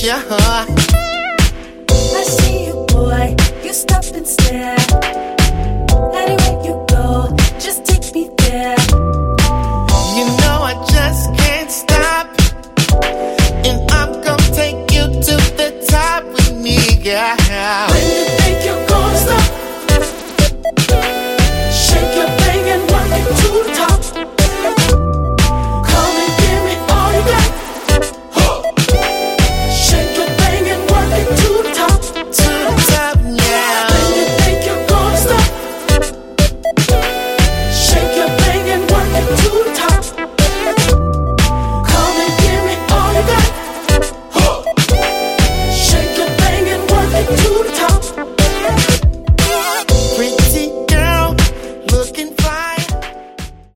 yeah. I see you, boy, you stop and stare. Anywhere you go, just take me there.